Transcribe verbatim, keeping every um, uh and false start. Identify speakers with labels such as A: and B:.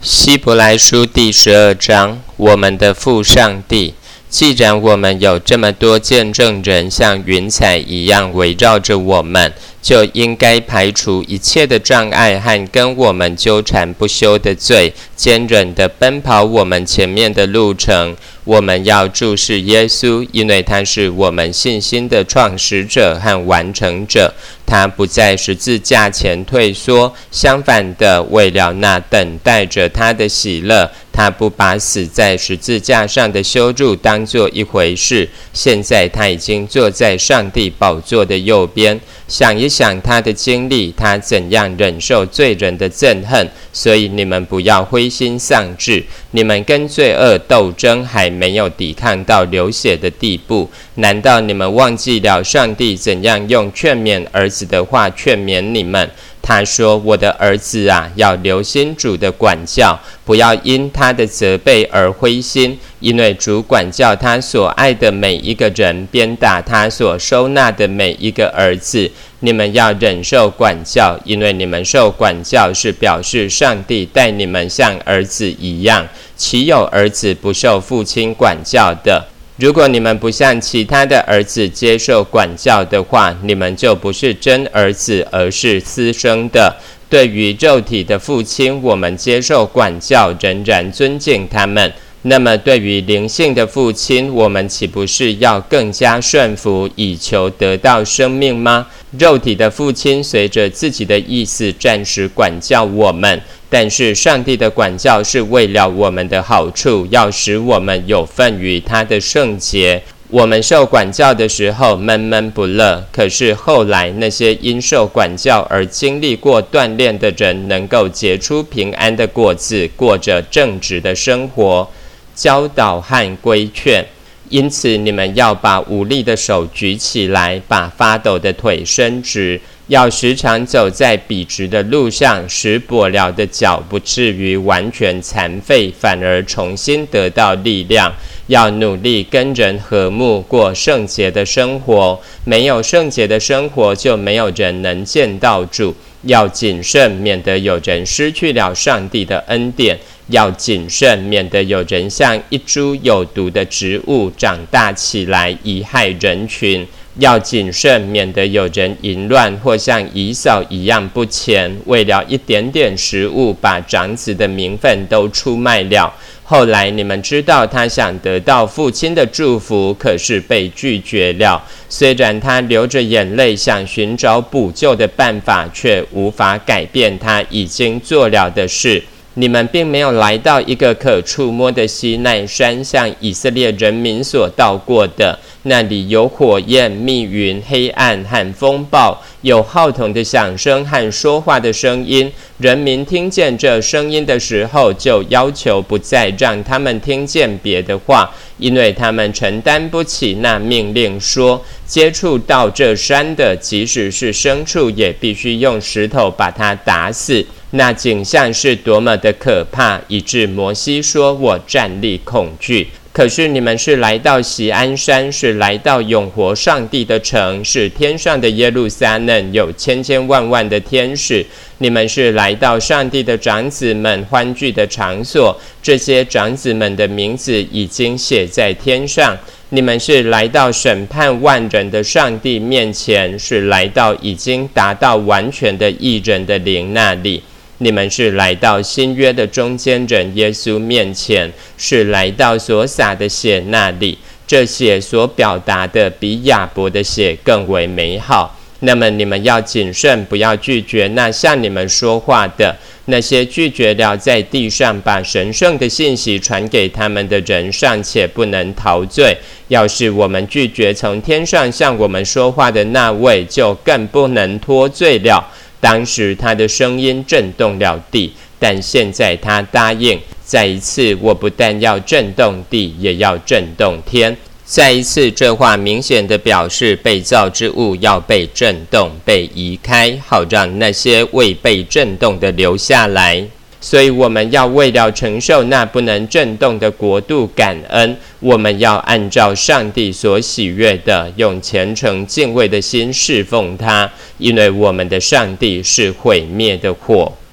A: 希伯来书第十二章，我们的父上帝，既然我们有这么多见证人像云彩一样围绕着我们，就应该排除一切的障碍和跟我们纠缠不休的罪，坚忍地奔跑我们前面的路程。我们要注视耶稣，因为他是我们信心的创始者和完成者。他不在十字架前退缩，相反的，为了那等待着他的喜乐，他不把死在十字架上的羞辱当作一回事。现在他已经坐在上帝宝座的右边。想一想他的经历，他怎样忍受罪人的憎恨。所以你们不要灰心丧志，你们跟罪恶斗争还没有抵抗到流血的地步。难道你们忘记了上帝怎样用劝勉儿子的话劝勉你们？他说：我的儿子啊，要留心主的管教，不要因他的责备而灰心，因为主管教他所爱的每一个人，鞭打他所收纳的每一个儿子。你们要忍受管教，因为你们受管教是表示上帝待你们像儿子一样。岂有儿子不受父亲管教的？如果你们不像其他的儿子接受管教的话，你们就不是真儿子，而是私生的。对于肉体的父亲，我们接受管教，仍然尊敬他们。那么对于灵性的父亲，我们岂不是要更加顺服，以求得到生命吗？肉体的父亲随着自己的意思暂时管教我们，但是上帝的管教是为了我们的好处，要使我们有份于他的圣洁。我们受管教的时候闷闷不乐，可是后来那些因受管教而经历过锻炼的人，能够结出平安的果子，过着正直的生活。教导和规劝，因此你们要把无力的手举起来，把发抖的腿伸直，要时常走在笔直的路上，使跛了的脚不至于完全残废，反而重新得到力量。要努力跟人和睦，过圣洁的生活。没有圣洁的生活，就没有人能见到主。要谨慎，免得有人失去了上帝的恩典。要谨慎，免得有人像一株有毒的植物长大起来，贻害人群。要谨慎，免得有人淫乱，或像以扫一样不虔，为了一点点食物，把长子的名分都出卖了。后来你们知道，他想得到父亲的祝福，可是被拒绝了。虽然他流着眼泪想寻找补救的办法，却无法改变他已经做了的事。你们并没有来到一个可触摸的西奈山，像以色列人民所到过的，那里有火焰、密云、黑暗和风暴，有号筒的响声和说话的声音。人民听见这声音的时候，就要求不再让他们听见别的话，因为他们承担不起那命令说，接触到这山的，即使是牲畜，也必须用石头把它打死。那景象是多么的可怕，以致摩西说：我战栗恐惧。可是你们是来到锡安山，是来到永活上帝的城，是天上的耶路撒冷，有千千万万的天使。你们是来到上帝的长子们欢聚的场所，这些长子们的名字已经写在天上。你们是来到审判万人的上帝面前，是来到已经达到完全的义人的灵那里。你们是来到新约的中间人耶稣面前，是来到所洒的血那里。这血所表达的比亚伯的血更为美好。那么你们要谨慎，不要拒绝那向你们说话的。那些拒绝了在地上把神圣的信息传给他们的人，尚且不能逃罪。要是我们拒绝从天上向我们说话的那位，就更不能脱罪了。当时他的声音震动了地，但现在他答应，再一次，我不但要震动地，也要震动天。再一次，这话明显地表示被造之物要被震动、被移开，好让那些未被震动的留下来。所以我们要为了承受那不能震动的国度感恩，我们要按照上帝所喜悦的，用虔诚敬畏的心侍奉他，因为我们的上帝是毁灭的火。